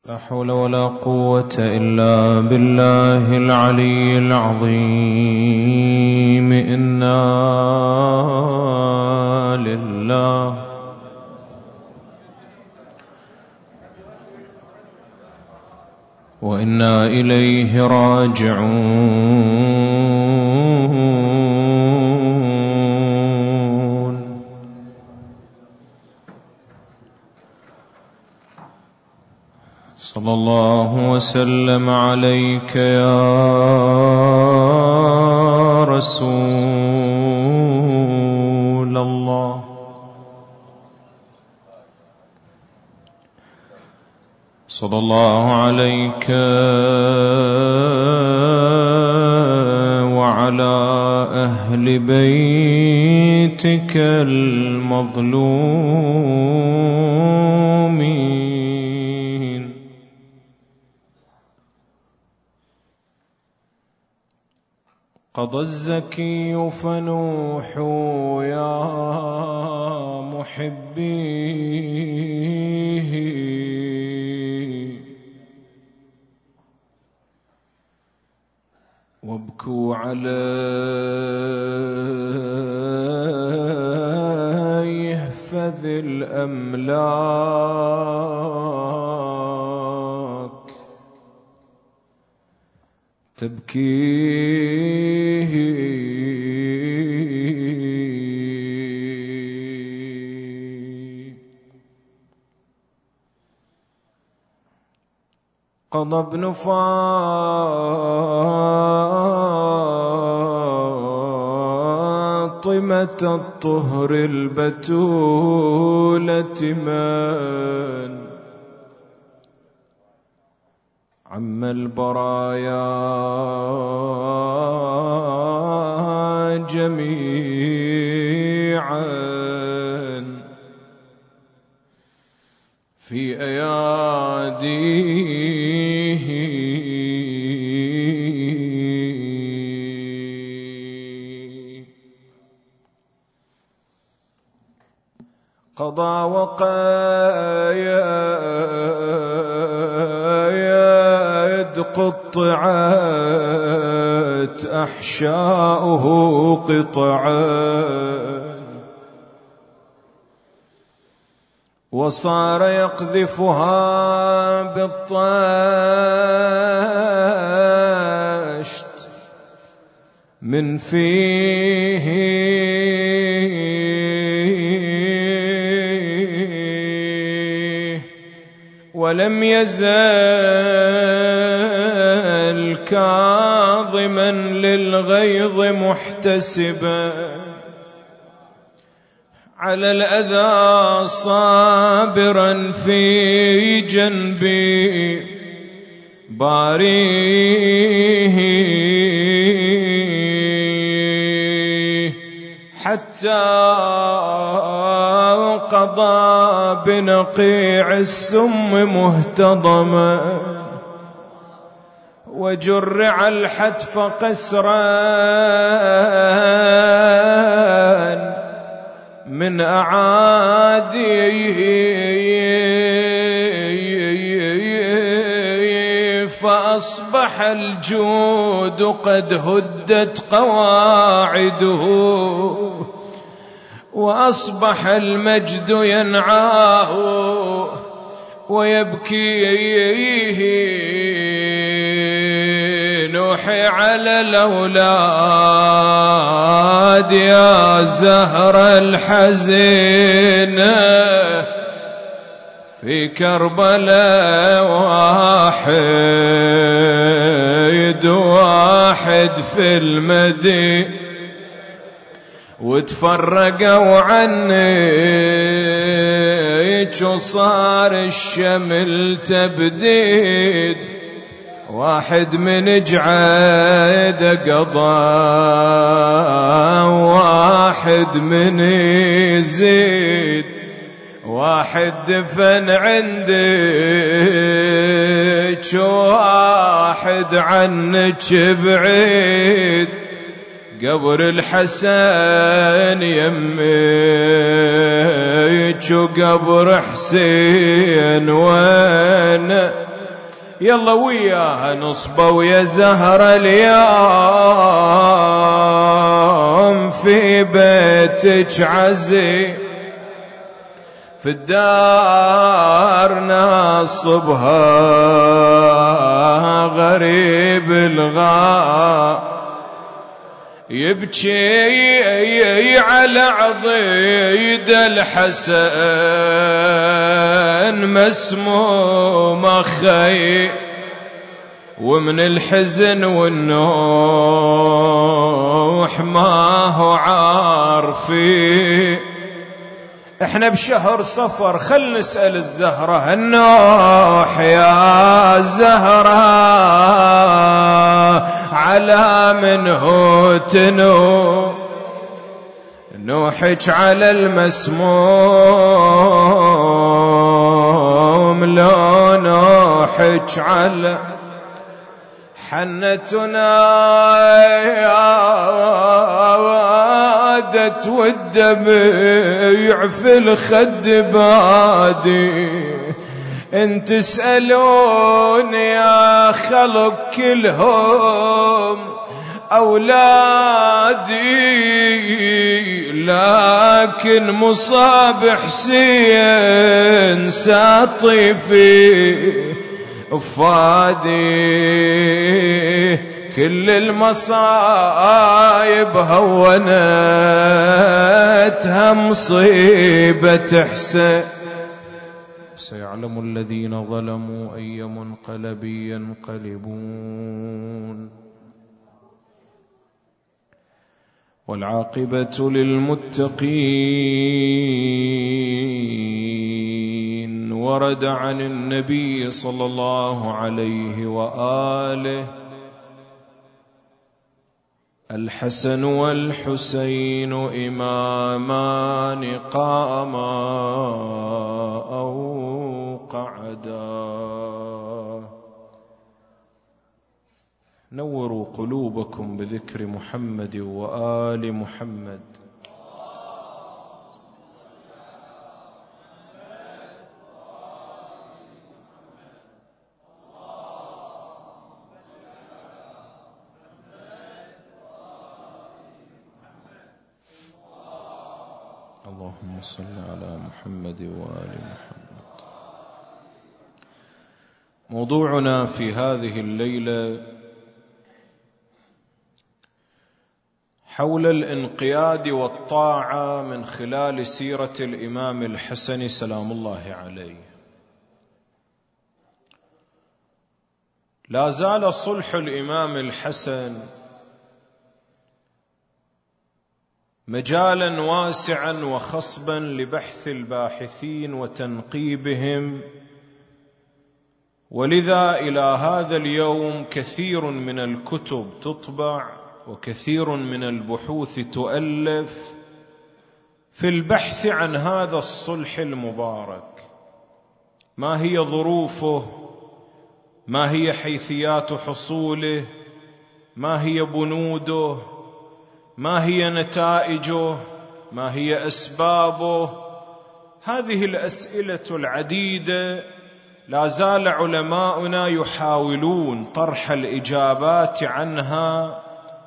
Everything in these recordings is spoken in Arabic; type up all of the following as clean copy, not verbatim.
لا حول ولا قوة إلا بالله العلي العظيم. إنا لله وإنا إليه راجعون. صلى الله وسلم عليك يا رسول الله. صلى الله عليك وعلى أهل بيتك المظلومين. قضى الزكي فنوحوا يا محبيه، وابكوا عليه فذي الأملاك تبكيه. قضى ابن فاطمة الطهر البتولة من عم البرايا جميعا في أياديه. قضى وقايد قطعت أحشاؤه قطعا، وصار يقذفها بالطشت من فيه، ولم يزل كاظما للغيظ محتسبا على الأذى صابرا في جنبي باريه، حتى قضى بنقيع السم مهتضما، وجرع الحتف قسرا من أعاديه، فأصبح الجود قد هدت قواعده، وأصبح المجد ينعاه ويبكيه. نوحي على الأولاد يا زهر الحزينة، في كربلاء واحد في المدينة، وتفرقوا عنك وصار الشمل تبديد، واحد من جعيد قضى واحد من يزيد، واحد دفن عندك واحد عنك بعيد، قبر الحسن يمك وقبر حسين وين يلا وياها نصبة ويا زهرة اليوم في بيتك عزي في الدار نصبها غريب الغار يبكي على عضيد الحسن مسموم أخي ومن الحزن والنوح ما هو عارفي. احنا بشهر صفر خل نسأل الزهرة النوح يا زهرة على منه تنو نوحك على المسموم لو نوحك على حنتنا عادت والدمع في الخد بادي ان تسألون يا خلق كلهم أولادي لكن مصاب حسين ساطي في أفادي كل المصايب هونتها مصيبة حسين سيعلم الذين ظلموا أي منقلب ينقلبون والعاقبة للمتقين. ورد عن النبي صلى الله عليه وآله الحسن والحسين إمامان قاما أو قعدا. نوروا قلوبكم بذكر محمد وآل محمد. اللهم صل على محمد وآل محمد. موضوعنا في هذه الليلة حول الانقياد والطاعة من خلال سيرة الإمام الحسن سلام الله عليه. لا زال صلح الإمام الحسن مجالا واسعا وخصبا لبحث الباحثين وتنقيبهم، ولذا إلى هذا اليوم كثير من الكتب تطبع وكثير من البحوث تؤلف في البحث عن هذا الصلح المبارك. ما هي ظروفه؟ ما هي حيثيات حصوله؟ ما هي بنوده؟ ما هي نتائجه؟ ما هي أسبابه؟ هذه الأسئلة العديدة لا زال علماؤنا يحاولون طرح الإجابات عنها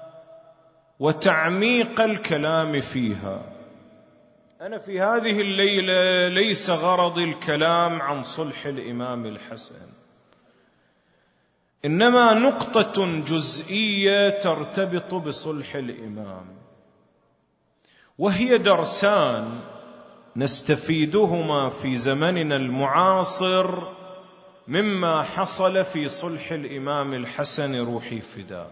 وتعميق الكلام فيها. أنا في هذه الليلة ليس غرضي الكلام عن صلح الإمام الحسن، إنما نقطة جزئية ترتبط بصلح الإمام، وهي درسان نستفيدهما في زمننا المعاصر مما حصل في صلح الإمام الحسن روحي فداه.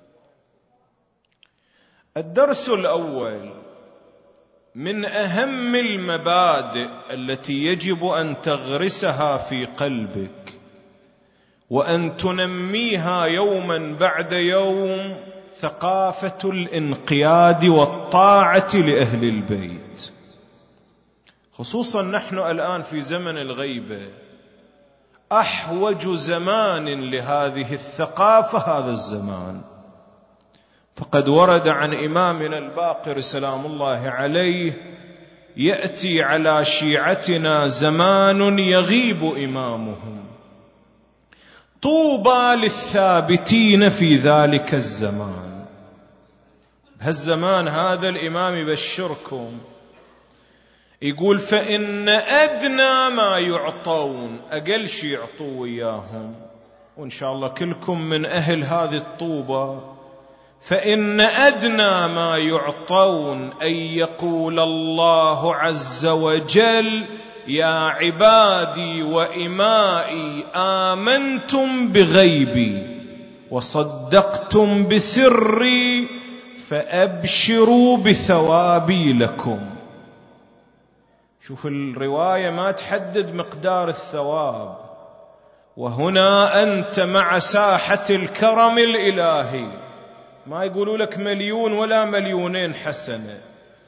الدرس الأول من أهم المبادئ التي يجب أن تغرسها في قلبك وأن تنميها يوما بعد يوم ثقافة الانقياد والطاعة لأهل البيت. خصوصا نحن الآن في زمن الغيبة، أحوج زمان لهذه الثقافة هذا الزمان. فقد ورد عن إمامنا الباقر سلام الله عليه: يأتي على شيعتنا زمان يغيب إمامهم، طوبى للثابتين في ذلك الزمان. بهالزمان هذا الإمام يبشركم، يقول فإن أدنى ما يعطون، أقل شيء يعطوا إياهم، وإن شاء الله كلكم من أهل هذه الطوبة، فإن أدنى ما يعطون أن يقول الله عز وجل يا عبادي وإمائي آمنتم بغيبي وصدقتم بسري فأبشروا بثوابي لكم. شوف الرواية ما تحدد مقدار الثواب، وهنا أنت مع ساحة الكرم الإلهي، ما يقولوا لك 1,000,000 ولا 2,000,000 حسنة.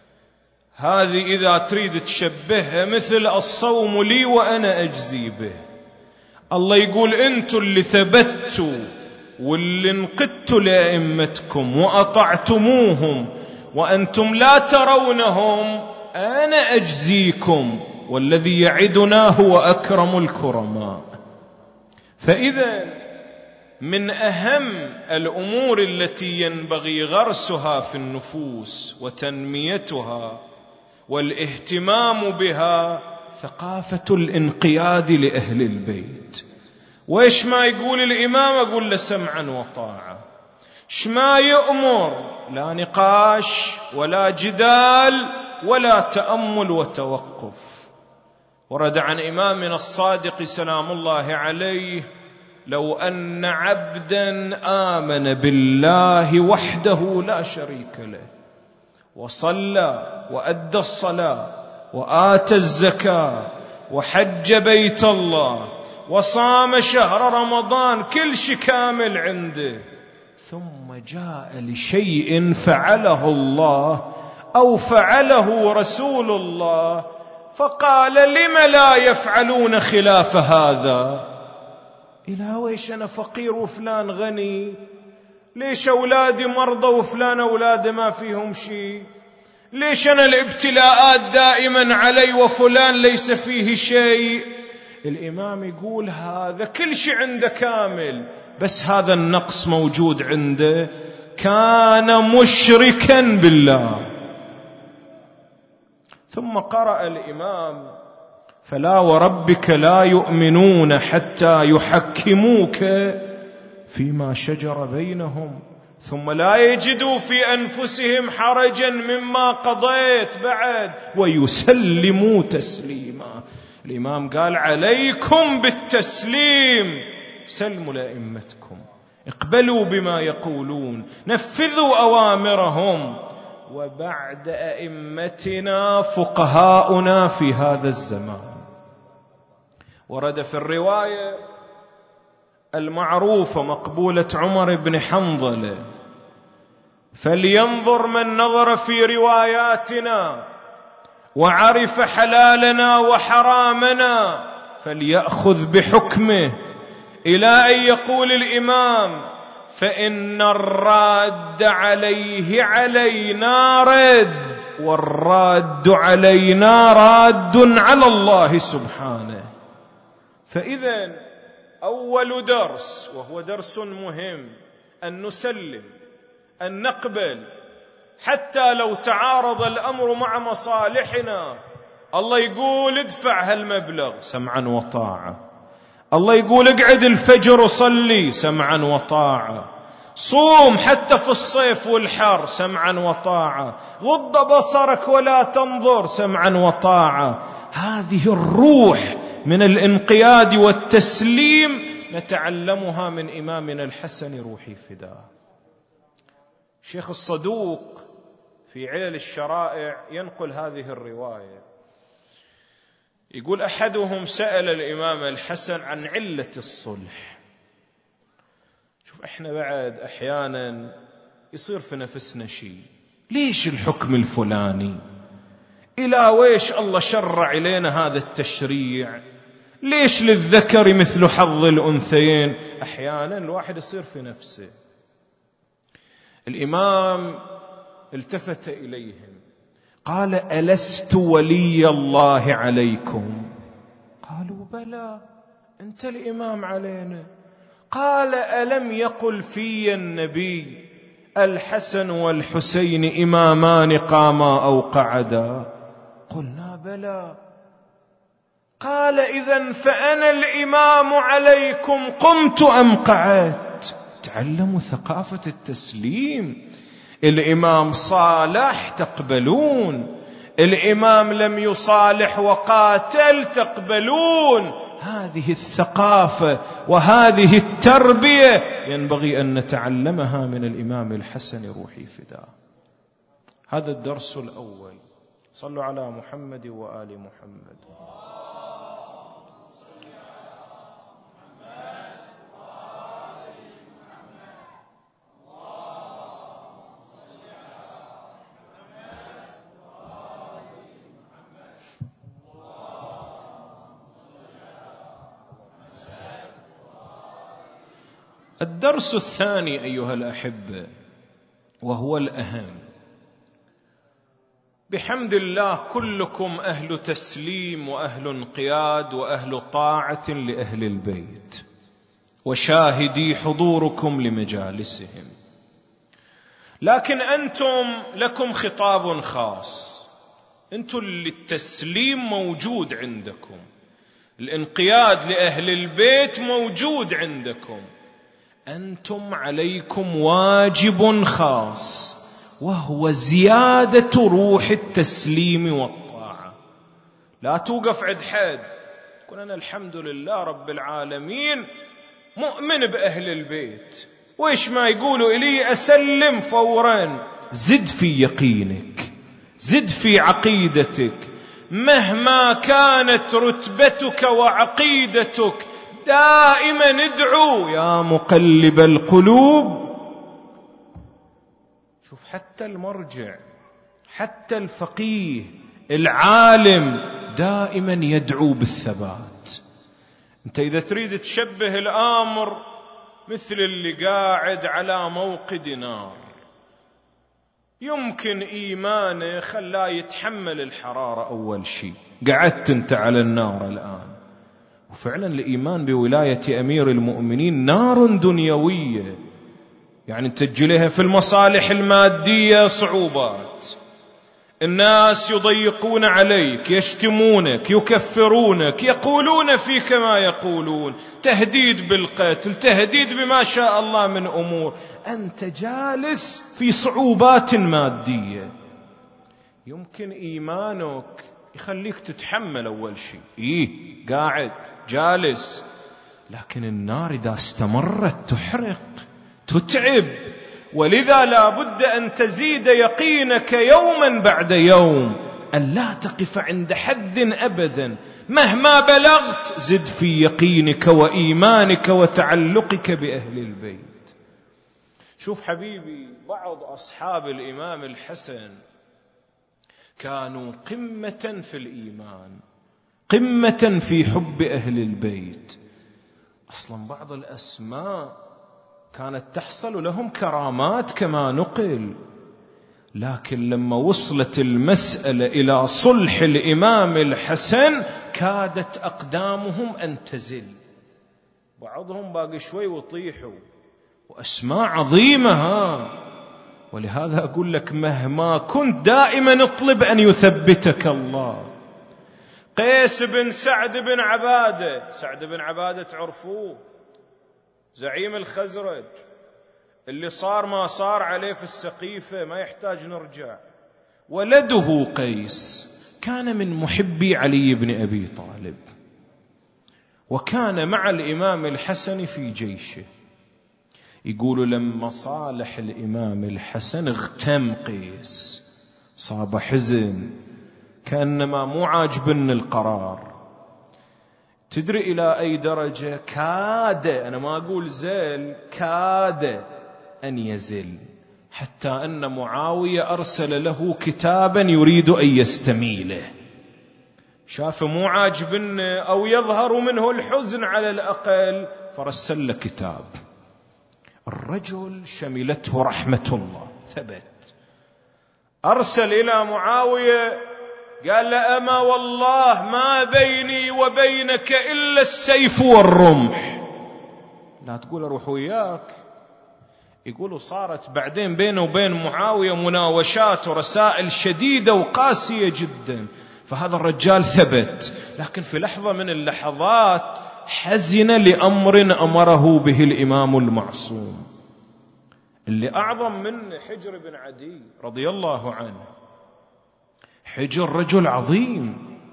هذه إذا تريد تشبهها مثل الصوم لي وأنا أجزي به. الله يقول أنتوا اللي ثبتوا واللي انقدتوا لأئمتكم وأطعتموهم وأنتم لا ترونهم، أنا أجزيكم، والذي يعدنا هو أكرم الكرماء. فإذا من أهم الأمور التي ينبغي غرسها في النفوس وتنميتها والاهتمام بها ثقافة الانقياد لأهل البيت. وإيش ما يقول الإمام أقول له سمعا وطاعة، إيش ما يأمر لا نقاش ولا جدال ولا تأمل وتوقف. ورد عن إمامنا الصادق سلام الله عليه لو أن عبدا آمن بالله وحده لا شريك له وصلى وأدى الصلاة وآتى الزكاة وحج بيت الله وصام شهر رمضان، كل شيء كامل عنده، ثم جاء لشيء فعله الله أو فعله رسول الله فقال لم لا يفعلون خلاف هذا؟ إلى ويش أنا فقير وفلان غني؟ ليش أولادي مرضى وفلان أولاده ما فيهم شيء؟ ليش أنا الابتلاءات دائما علي وفلان ليس فيه شيء؟ الإمام يقول هذا كل شيء عنده كامل، بس هذا النقص موجود عنده، كان مشركا بالله. ثم قرأ الإمام فلا وربك لا يؤمنون حتى يحكموك فيما شجر بينهم ثم لا يجدوا في أنفسهم حرجا مما قضيت بعد ويسلموا تسليما. الإمام قال عليكم بالتسليم، سلموا لأئمتكم، اقبلوا بما يقولون، نفذوا أوامرهم. وبعد أئمتنا فقهاؤنا في هذا الزمان. ورد في الرواية المعروفة مقبولة عمر بن حنظلة فلينظر من نظر في رواياتنا وعرف حلالنا وحرامنا فليأخذ بحكمه، إلى أن يقول الإمام فإن الراد عليه علينا رد والراد علينا راد على الله سبحانه. فإذا أول درس، وهو درس مهم، أن نسلم، أن نقبل حتى لو تعارض الأمر مع مصالحنا. الله يقول ادفع هالمبلغ، سمعا وطاعة. الله يقول اقعد الفجر وصلي، سمعا وطاعة. صوم حتى في الصيف والحر، سمعا وطاعة. غض بصرك ولا تنظر، سمعا وطاعة. هذه الروح من الانقياد والتسليم نتعلمها من إمامنا الحسن روحي فداه. الشيخ الصدوق في علل الشرائع ينقل هذه الرواية، يقول أحدهم سأل الإمام الحسن عن علة الصلح. شوف احنا بعد أحيانا يصير في نفسنا شيء، ليش الحكم الفلاني؟ إلى ويش الله شرع إلينا هذا التشريع؟ ليش للذكر مثل حظ الأنثيين؟ أحيانا الواحد يصير في نفسه. الإمام التفت إليهم قال ألست ولي الله عليكم؟ قالوا بلى، أنت الإمام علينا. قال: ألم يقل في النبي الحسن والحسين إمامان قاما أو قعدا؟ قلنا: بلى. قال: إذن فأنا الإمام عليكم، قمت أم قعدت؟ تعلموا ثقافة التسليم. الإمام صالح تقبلون، الإمام لم يصالح وقاتل تقبلون. هذه الثقافة وهذه التربية ينبغي أن نتعلمها من الإمام الحسن روحي فداه. هذا الدرس الأول. صلوا على محمد وآل محمد. الدرس الثاني أيها الأحبة، وهو الأهم، بحمد الله كلكم أهل تسليم وأهل انقياد وأهل طاعة لأهل البيت، وشاهدي حضوركم لمجالسهم، لكن أنتم لكم خطاب خاص. أنتم اللي التسليم موجود عندكم، الانقياد لأهل البيت موجود عندكم. أنتم عليكم واجب خاص، وهو زيادة روح التسليم والطاعة. لا توقف عند حد تقول أنا الحمد لله رب العالمين مؤمن بأهل البيت، وإيش ما يقولوا إلي أسلم فورا. زد في يقينك، زد في عقيدتك، مهما كانت رتبتك وعقيدتك دائما ادعو يا مقلب القلوب. شوف، حتى المرجع، حتى الفقيه العالم دائما يدعو بالثبات. انت إذا تريد تشبه الأمر مثل اللي قاعد على موقد نار، يمكن إيمانه خلاه يتحمل الحرارة أول شيء. قعدت انت على النار الآن، وفعلا الإيمان بولاية أمير المؤمنين نار دنيوية، يعني تجلها في المصالح المادية صعوبات، الناس يضيقون عليك، يشتمونك، يكفرونك، يقولون فيك ما يقولون، تهديد بالقتل، تهديد بما شاء الله من أمور. أنت جالس في صعوبات مادية، يمكن إيمانك يخليك تتحمل أول شيء، قاعد جالس، لكن النار إذا استمرت تحرق، تتعب. ولذا لا بد أن تزيد يقينك يوما بعد يوم، أن لا تقف عند حد أبدا، مهما بلغت زد في يقينك وإيمانك وتعلقك بأهل البيت. شوف حبيبي، بعض أصحاب الإمام الحسن كانوا قمة في الإيمان، قمة في حب أهل البيت. أصلا بعض الأسماء كانت تحصل لهم كرامات كما نقل، لكن لما وصلت المسألة إلى صلح الإمام الحسن كادت أقدامهم أن تزل، بعضهم باقي شوي وطيحوا، وأسماء عظيمة. ولهذا أقول لك مهما كنت دائما اطلب أن يثبتك الله. قيس بن سعد بن عبادة، سعد بن عبادة تعرفوه، زعيم الخزرج، اللي صار ما صار عليه في السقيفة ما يحتاج نرجع. ولده قيس كان من محبي علي بن أبي طالب، وكان مع الإمام الحسن في جيشه. يقولوا لما صالح الإمام الحسن اغتم قيس، صاب حزن، كأنما مو عاجبن القرار. تدري إلى أي درجة؟ كاد، أنا ما أقول زل، كاد أن يزل، حتى أن معاوية أرسل له كتابا يريد أن يستميله. شاف مو عاجبن أو يظهر منه الحزن على الأقل، فرسل له كتاب. الرجل شملته رحمة الله، ثبت، أرسل إلى معاوية قال له أما والله ما بيني وبينك إلا السيف والرمح، لا تقول أروح وياك. يقولوا صارت بعدين بينه وبين معاوية مناوشات ورسائل شديدة وقاسية جدا، فهذا الرجال ثبت، لكن في لحظة من اللحظات حزن لأمر أمره به الإمام المعصوم. اللي أعظم من حجر بن عدي رضي الله عنه، حجر رجل عظيم،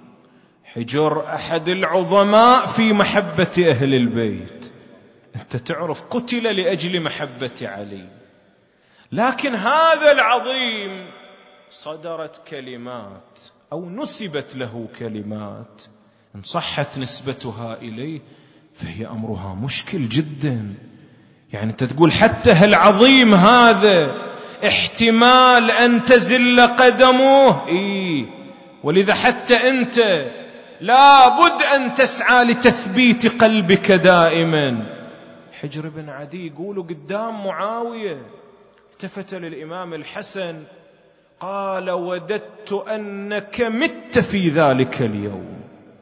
حجر أحد العظماء في محبة أهل البيت. أنت تعرف قتل لأجل محبة علي، لكن هذا العظيم صدرت كلمات أو نسبت له كلمات إن صحت نسبتها إليه فهي أمرها مشكل جدا. يعني أنت تقول حتى هالعظيم هذا احتمال أن تزل قدمه، ولذا حتى أنت لا بد أن تسعى لتثبيت قلبك دائما. حجر بن عدي يقولوا قدام معاوية التفت للإمام الحسن قال: وددت أنك مت في ذلك اليوم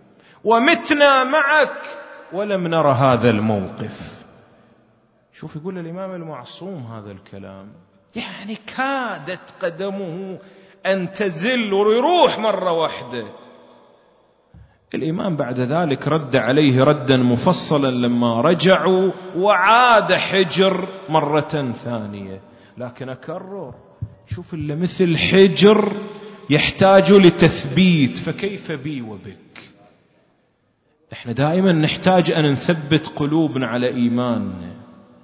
ومتنا معك ولم نرى هذا الموقف. شوف يقول الإمام المعصوم هذا الكلام، يعني كادت قدمه أن تزل ويروح مرة واحدة. الإمام بعد ذلك رد عليه ردا مفصلا لما رجعوا، وعاد حجر مرة ثانية. لكن أكرر، شوف اللي مثل حجر يحتاج لتثبيت، فكيف بي وبك؟ احنا دائما نحتاج أن نثبت قلوبنا على إيماننا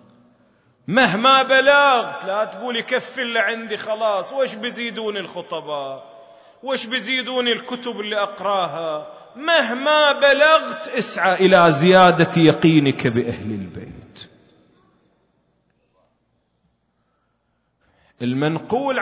مهما بلغت. لا تقول يكفي اللي عندي خلاص، وش بزيدوني الخطباء، وش بزيدوني الكتب اللي أقراها. مهما بلغت اسعى إلى زيادة يقينك بأهل البيت. المنقول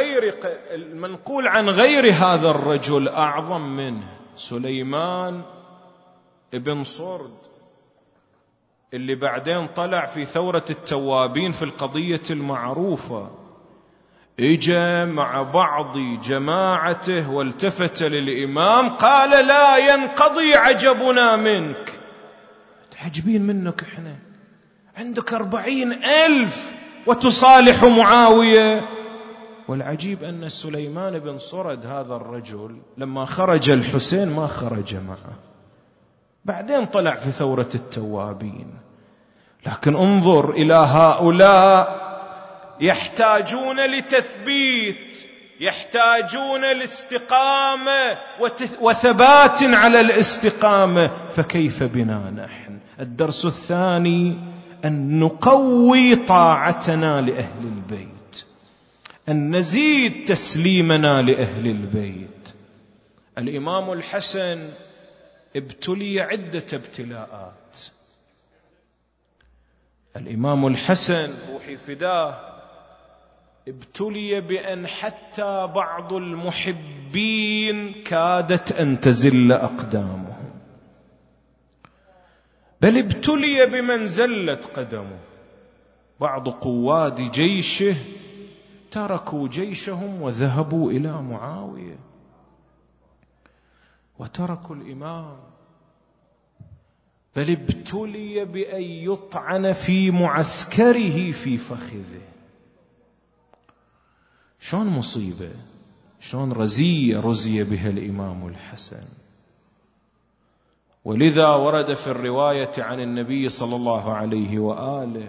عن غير هذا الرجل أعظم منه سليمان ابن صرد، اللي بعدين طلع في ثورة التوابين في القضية المعروفة. اجى مع بعض جماعته والتفت للإمام قال: لا ينقضي عجبنا منك. تعجبين منك احنا، عندك 40,000 وتصالح معاوية. والعجيب أن سليمان بن صرد هذا الرجل لما خرج الحسين ما خرج معه، بعدين طلع في ثورة التوابين. لكن انظر إلى هؤلاء، يحتاجون لتثبيت، يحتاجون الاستقامة وثبات على الاستقامة، فكيف بنا نحن؟ الدرس الثاني أن نقوي طاعتنا لأهل البيت، أن نزيد تسليمنا لأهل البيت. الإمام الحسن ابتلي عدة ابتلاءات. الإمام الحسن روحي فداه ابتلي بأن حتى بعض المحبين كادت أن تزل أقدامهم، بل ابتلي بمن زلت قدمه. بعض قواد جيشه تركوا جيشهم وذهبوا إلى معاوية وتركوا الإمام، بل ابتلي بأن يطعن في معسكره في فخذه. شلون مصيبة، شلون رزي بها الإمام الحسن. ولذا ورد في الرواية عن النبي صلى الله عليه وآله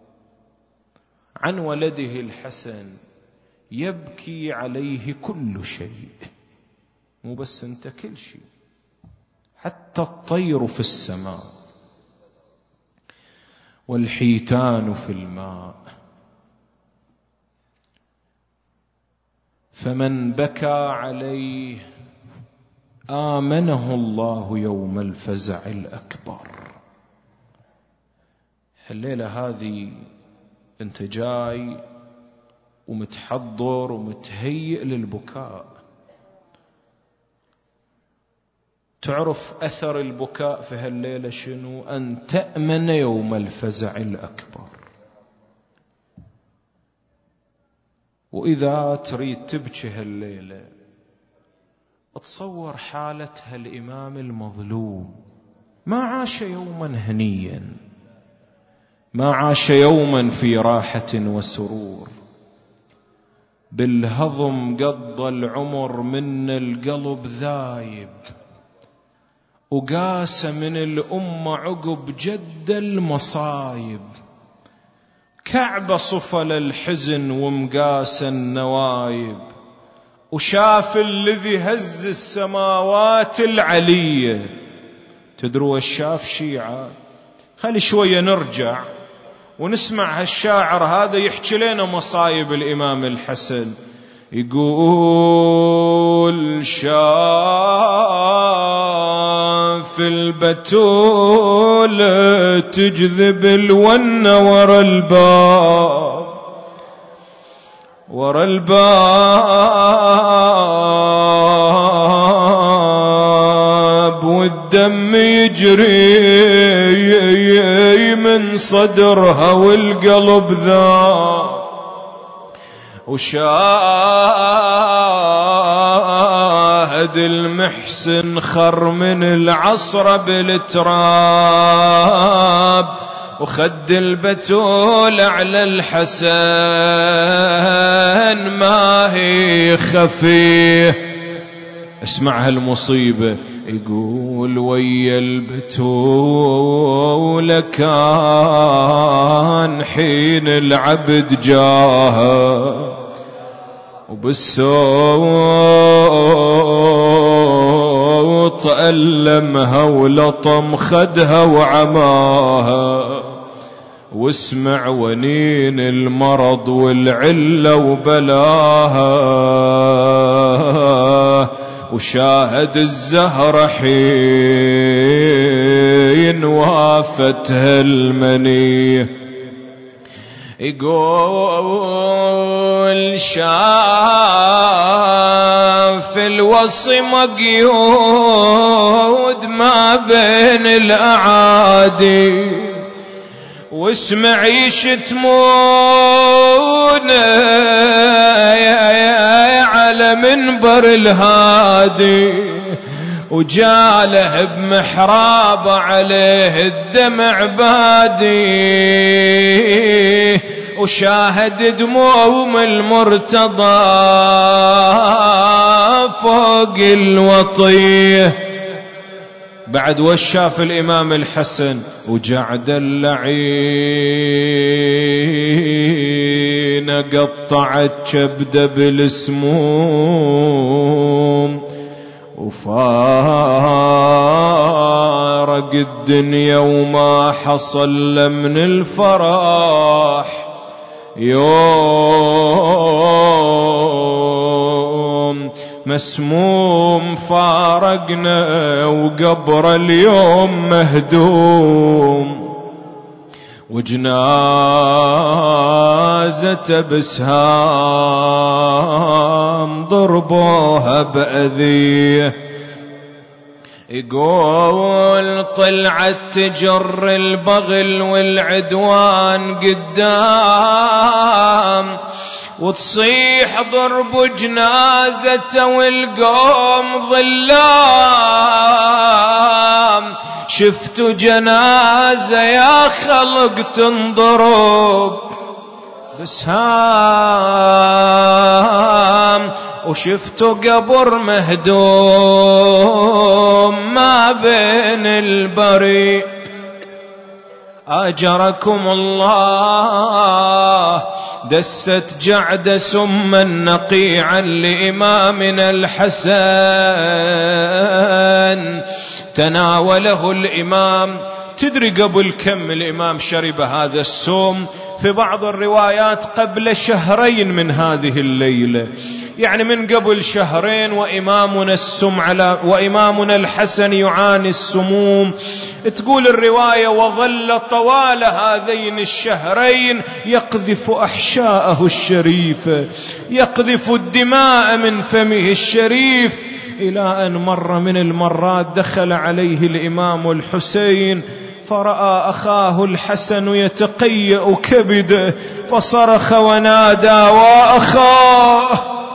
عن ولده الحسن: يبكي عليه كل شيء، مو بس انت، كل شيء، حتى الطير في السماء والحيتان في الماء. فمن بكى عليه آمنه الله يوم الفزع الأكبر. الليلة هذه انت جاي ومتحضر ومتهيئ للبكاء. تعرف أثر البكاء في هالليلة شنو؟ أن تأمن يوم الفزع الأكبر. وإذا تريد تبكي هالليلة تصور حالة هالإمام المظلوم، ما عاش يوما هنيا، ما عاش يوما في راحة وسرور، بالهضم قضى العمر من القلب ذايب، وقاس من الأمة عقب جد المصايب، كعبة صفل الحزن ومقاس النوايب، وشاف الذي هز السماوات العلية. تدروا الشاف شيعة؟ خلي شوية نرجع ونسمع هالشاعر هذا يحكي لنا مصايب الإمام الحسن. يقول شاف البتول تجذب الونة ورا الباب، ورا الباب، والدم يجري من صدرها والقلب ذاب، وشاهد المحسن خر من العصر بالتراب، وخد البتول على الحسن ما هي خفيه. اسمع هالمصيبة. يقول ويا البتول كان حين العبد جاها، وبالصوت ألمها ولطم خدها وعماها، واسمع ونين المرض والعلة وبلاها، وشاهد الزهرة حين وافتها المنية. يقول شاف الوصي مقيود ما بين الأعادي، واسمع يشتمون على منبر الهادي، وجاله بمحراب عليه الدمع بادي، وشاهد دموم المرتضى فوق الوطيه. بعد وشاف الإمام الحسن وجعد اللعين قطعت كبده بالسموم، وفارق الدنيا وما حصل له من الفرح يوم مسموم. فارقنا وقبر اليوم مهدوم، وجنازته بسهام ضربوها بأذية. يقول طلعت تجر البغل والعدوان قدام، وتصيح ضرب جنازته والقوم ظلام، شفتوا جنازة يا خلق تنضرب بسهام، وشفتوا قبر مهدوم ما بين البريء. أجركم الله دست جعد سما نقيعا لإمامنا الحسن، تناوله الإمام. تدري قبل كم الإمام شرب هذا السم؟ في بعض الروايات قبل شهرين من هذه الليلة، يعني من قبل شهرين وإمامنا الحسن يعاني السموم. تقول الرواية وظل طوال هذين الشهرين يقذف أحشاءه الشريفة، يقذف الدماء من فمه الشريف، إلى أن مر من المرات دخل عليه الإمام الحسين فرأى أخاه الحسن يتقيأ كبده، فصرخ ونادى وأخاه.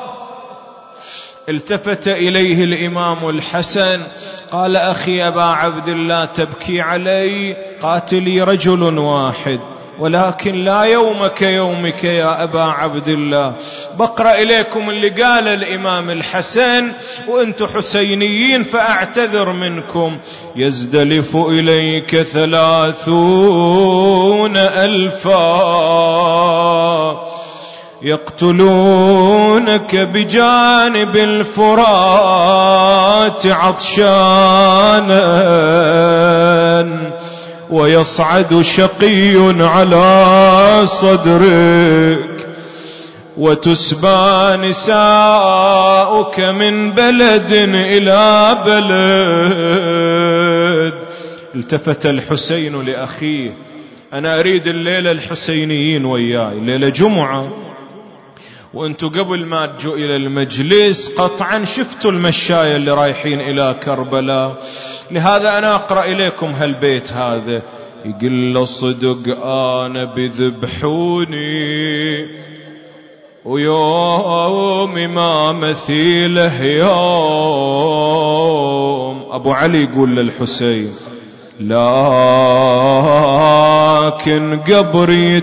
التفت إليه الإمام الحسن قال أخي أبا عبد الله تبكي علي؟ قاتلي رجل واحد ولكن لا يوم كيومك يا أبا عبد الله. بقرأ إليكم اللي قال الإمام الحسن وأنتم حسينيين فأعتذر منكم. يزدلف إليك 30,000 يقتلونك بجانب الفرات عطشانا، ويصعد شقي على صدرك، وتسبى نساؤك من بلد إلى بلد. التفت الحسين لأخيه: أنا أريد الليلة الحسينيين وياي، الليلة جمعة وأنتوا قبل ما تجوا إلى المجلس قطعا شفتوا المشاية اللي رايحين إلى كربلاء، لهذا أنا أقرأ إليكم هالبيت هذا. يقول صدق أنا بذبحوني ويوم ما مثيله يوم. أبو علي يقول للحسين: لكن قبري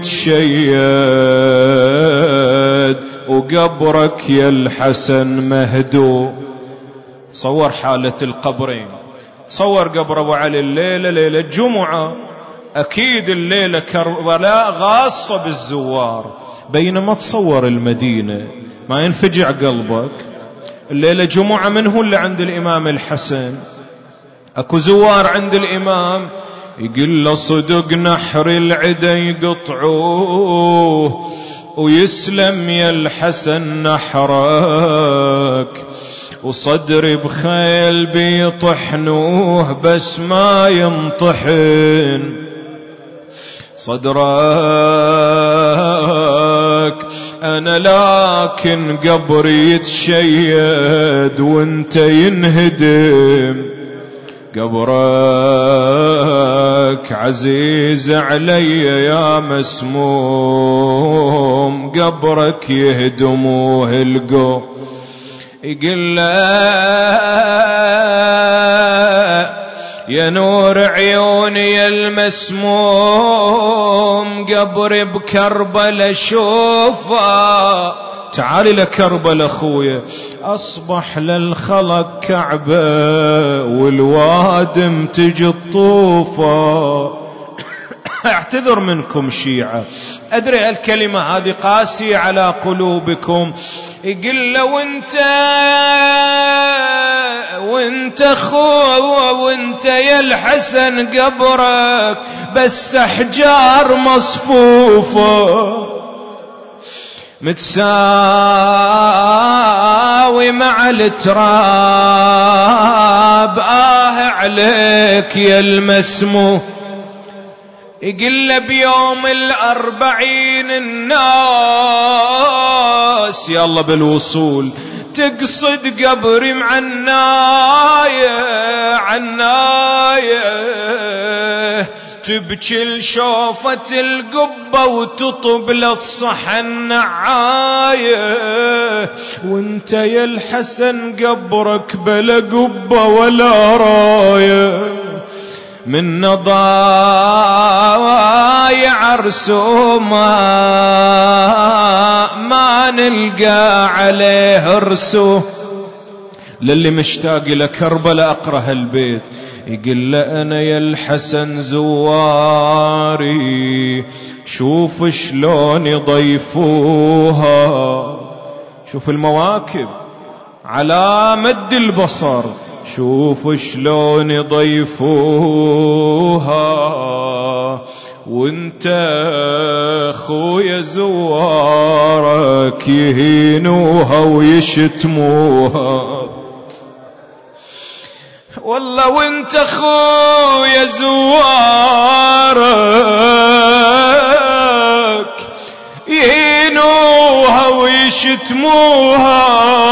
يتشيد وقبرك يا الحسن مهدو. صور حالة القبرين، صور قبر أبو علي الليلة ليلة جمعة، أكيد الليلة كربلاء غاصة بالزوار، بينما تصور المدينة ما ينفجع قلبك. الليلة جمعة من هو اللي عند الإمام الحسن؟ أكو زوار عند الإمام. يقول له صدق نحر العدا يقطعوه ويسلم يا الحسن نحرك، وصدري بخيل بيطحنوه بس ما ينطحن صدرك أنا، لكن قبري يتشيد وانت ينهدم. قبرك عزيز علي يا مسموم، قبرك يهدموه القوم. يقول يا نور عيوني يا المسموم، قبري بكربلاء شوفه. تعالي لكربلاء أخويا، أصبح للخلق كعبة والوادم تجي الطوفة. اعتذر منكم شيعة، أدري الكلمة هذه قاسية على قلوبكم. يقول له وانت أخوه وانت يا الحسن قبرك بس أحجار مصفوفة متساوي مع التراب، عليك يا المسموم. يقول له بيوم 40 الناس يلا بالوصول تقصد قبري عناية، تبكي لشوفة القبة وتطب للصحن نعاية، وانت يا الحسن قبرك بلا قبة ولا راية، من نضايع رسومه ما نلقى عليه رسوم. للي مشتاق لكربلاء أقرأ هالبيت. يقول له أنا يا الحسن زواري شوف شلون يضيفوها، شوف المواكب على مد البصر، شوف شلون يضيفوها، وانت خويا زوارك يهينوها ويشتموها. والله وانت خويا زوارك يهينوها ويشتموها،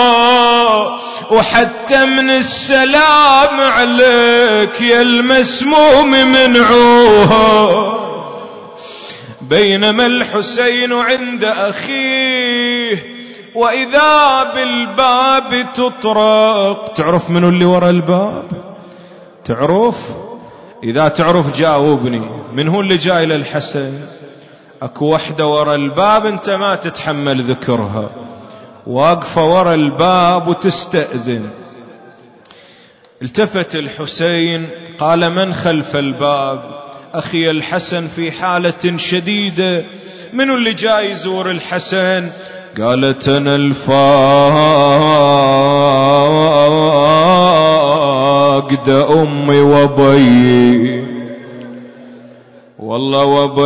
وحتى من السلام عليك يا المسموم منعوها. بينما الحسين عند أخيه وإذا بالباب تطرق. تعرف منو اللي وراء الباب؟ تعرف؟ إذا تعرف جاوبني، من هو اللي جاي للحسن؟ اكو وحدة ورا الباب انت ما تتحمل ذكرها، واقفة ورا الباب وتستأذن. التفت الحسين قال: من خلف الباب؟ أخي الحسن في حالة شديدة، من اللي جاي يزور الحسن؟ قالت: أنا الفاقد أمي وبي، والله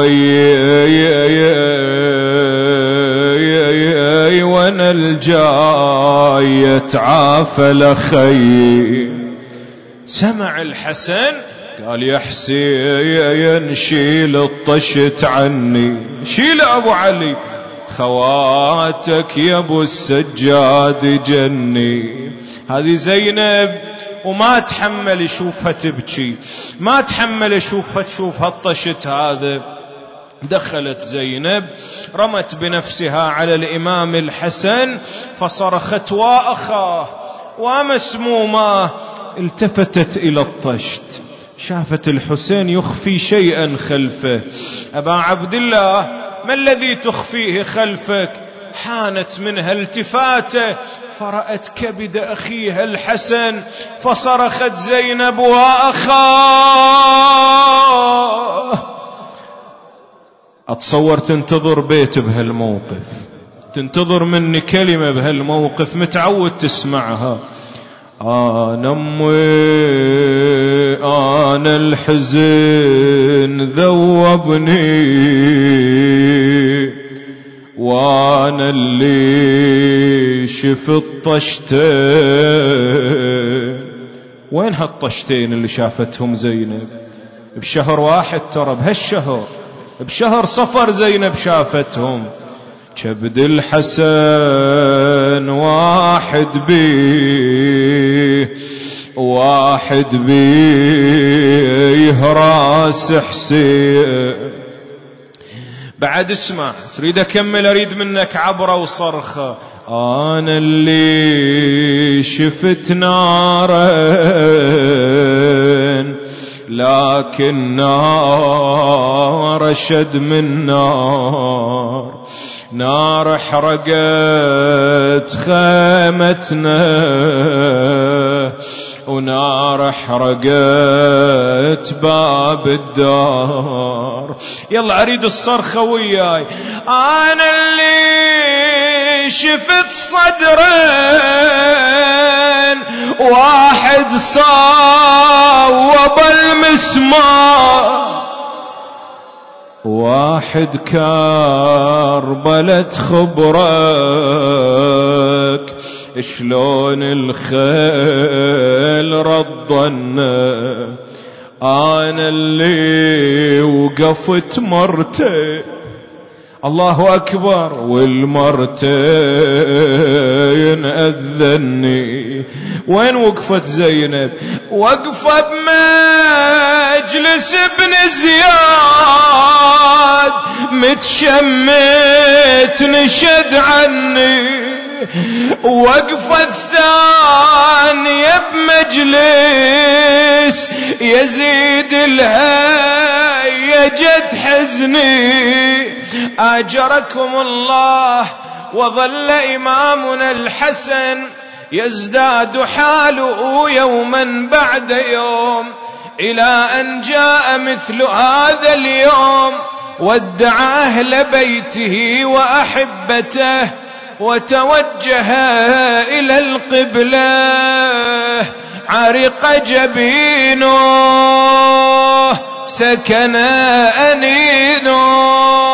وبي وانا الجاي يتعافى لخي. سمع الحسن قال: يا حسين شيل الطشت عني، شيل أبو علي، خواتك يا ابو السجاد جني. هذه زينب وما تحمل يشوفها تبكي، ما تحمل يشوفها تشوف هالطشت هذا. دخلت زينب رمت بنفسها على الإمام الحسن فصرخت: وأخاه ومسموماه. التفتت إلى الطشت، شافت الحسين يخفي شيئا خلفه. أبا عبد الله، ما الذي تخفيه خلفك؟ حانت منها التفاته فرأت كبد أخيها الحسن، فصرخت زينب: وأخاه. أتصور تنتظر بيت بهالموقف، تنتظر مني كلمة بهالموقف متعود تسمعها. أنا أمي، أنا الحزن ذوبني، وأنا اللي شفت طشتين. وين هالطشتين اللي شافتهم زينب؟ بشهر واحد ترى، بهالشهر بشهر صفر زينب شافتهم. كبد الحسن واحد بيه، واحد بيه راس حسين. بعد اسمع، تريد أكمل؟ أريد منك عبرة وصرخة. أنا اللي شفت نارين، لكن نار أشد من نار، نار حرقت خيمتنا، ونار حرقت باب الدار. يلا أريد الصرخة وياي. أنا اللي شفت صدرين، واحد صوب المسمار، واحد كربلة خبرك، شلون الخيل رضنا. أنا اللي وقفت مرتين، الله أكبر، والمرتين أذني. وين وقفت زينب؟ وقفة بمجلس ابن زياد، متشمت نشد عني. وقفة الثانية بمجلس يزيد الهيجة حزني. أجركم الله. وظل إمامنا الحسن يزداد حاله يوما بعد يوم، إلى أن جاء مثل هذا اليوم، ودع أهل بيته وأحبته، وتوجه إلى القبلة. عرق جبينه، سكن أنينه،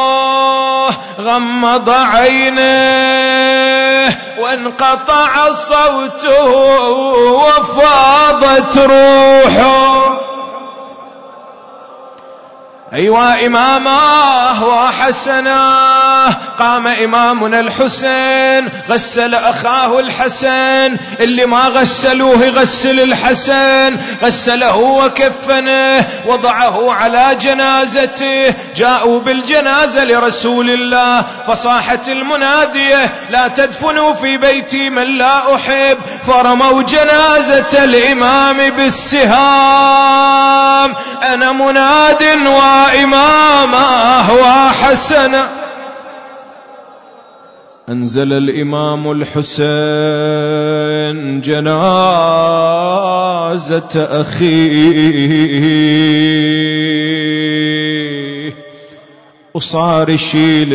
غمض عينه، وانقطع صوته، وفاضت روحه. أيوة إماماه وحسناه. قام إمامنا الحسين غسل أخاه الحسن، اللي ما غسلوه يغسل الحسن، غسله وكفنه، وضعه على جنازته. جاءوا بالجنازة لرسول الله، فصاحت المنادية: لا تدفنوا في بيتي من لا أحب. فرموا جنازة الإمام بالسهام، أنا مناد وإمامه وحسنا. أنزل الإمام الحسين جنازة أخيه وصار يشيل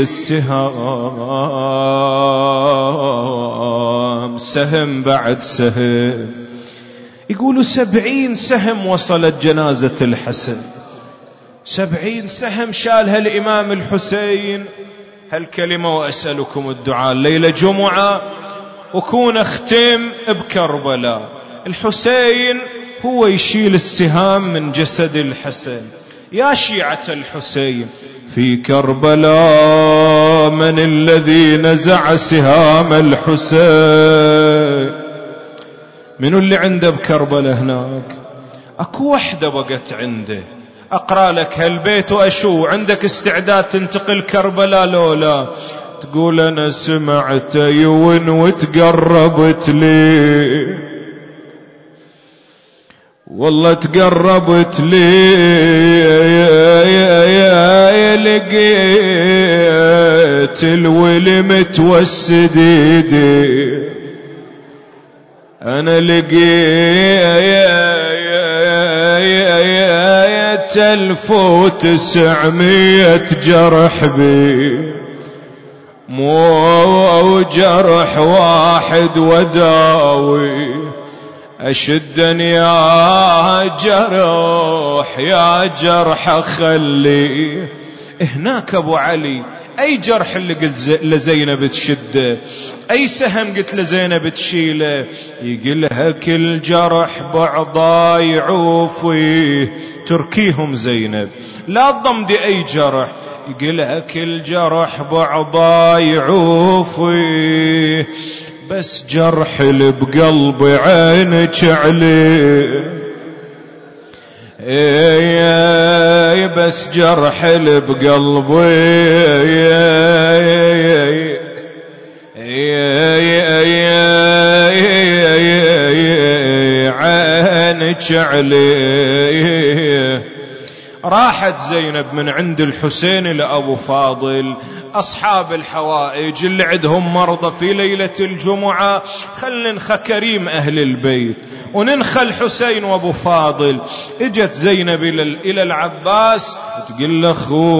السهام سهم بعد سهم. يقولوا 70 سهم وصلت جنازة الحسن، 70 سهم شالها الإمام الحسين. هالكلمة وأسألكم الدعاء ليلة جمعة وكون اختم بكربلاء، الحسين هو يشيل السهام من جسد الحسن. يا شيعة الحسين في كربلاء من الذي نزع سهام الحسين؟ منو اللي عنده بكربلاء هناك؟ اكو وحدة بقت عنده. اقرأ لك هالبيت واشو عندك استعداد تنتقل كربلاء لولا؟ تقول انا سمعت يون وتقربت لي، والله تقربت لي لقيت الولي متوسد ايدي، انا لقيت 1900 جرح بي، مو جرح واحد وداوي. أشدني يا جرح يا جرح خلي. هناك أبو علي أي جرح اللي قلت لزينب تشده، أي سهم قلت لزينب تشيله، يقلها كل جرح بعضا يعوفي. تركيهم زينب لا تضمدي أي جرح، يقلها كل جرح بعضا يعوفي. بس جرح اللي بقلبي عينك عليه، بس جرح اللي بقلبي عينك عليه. راحت زينب من عند الحسين لأبو فاضل، أصحاب الحوائج اللي عندهم مرضى في ليلة الجمعة، خلنا ننخى كريم أهل البيت وننخى الحسين وأبو فاضل. اجت زينب إلى العباس تقول له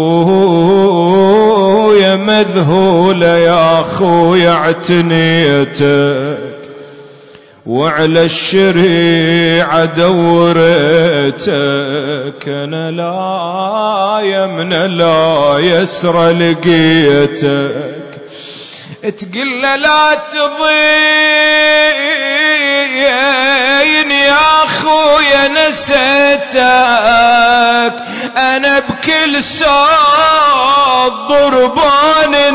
خويا مذهولة يا خويا اعتنيتك وعلى الشريعة دورتك، أنا لا يمن لا يسر لقيتك. تقل لا تضين يا أخويا نسيتك، أنا بكل صوت ضربان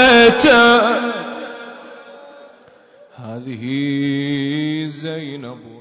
نخيتك. هذه زينب